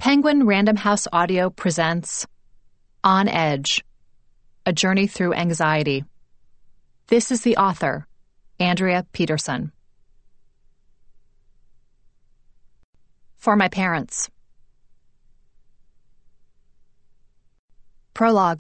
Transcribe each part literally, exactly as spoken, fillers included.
Penguin Random House Audio presents On Edge, A Journey Through Anxiety. This is the author, Andrea Peterson. For my parents. Prologue.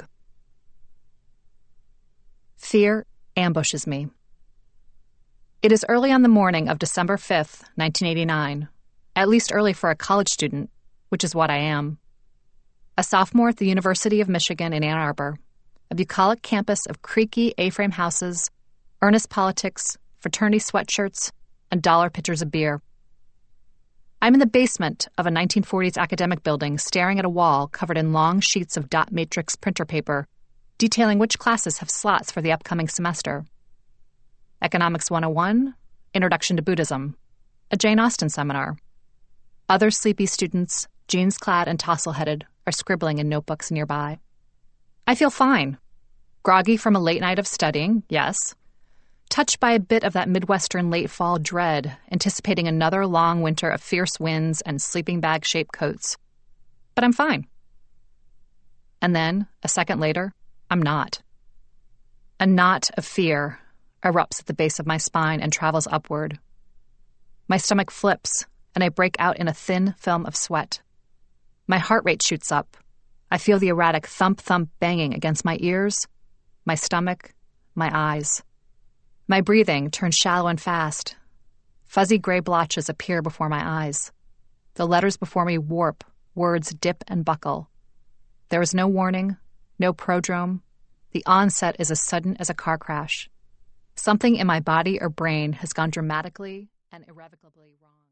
Fear ambushes me. It is early on the morning of December fifth, nineteen eighty-nine, at least early for a college student, which is what I am. A sophomore at the University of Michigan in Ann Arbor, a bucolic campus of creaky A-frame houses, earnest politics, fraternity sweatshirts, and dollar pitchers of beer. I'm in the basement of a nineteen forties academic building staring at a wall covered in long sheets of dot matrix printer paper detailing which classes have slots for the upcoming semester. Economics one oh one, Introduction to Buddhism, a Jane Austen seminar. Other sleepy students, jeans-clad and tousle-headed, are scribbling in notebooks nearby. I feel fine. Groggy from a late night of studying, yes. Touched by a bit of that Midwestern late-fall dread, anticipating another long winter of fierce winds and sleeping bag-shaped coats. But I'm fine. And then, a second later, I'm not. A knot of fear erupts at the base of my spine and travels upward. My stomach flips, and I break out in a thin film of sweat. My heart rate shoots up. I feel the erratic thump-thump banging against my ears, my stomach, my eyes. My breathing turns shallow and fast. Fuzzy gray blotches appear before my eyes. The letters before me warp, words dip and buckle. There is no warning, no prodrome. The onset is as sudden as a car crash. Something in my body or brain has gone dramatically and irrevocably wrong.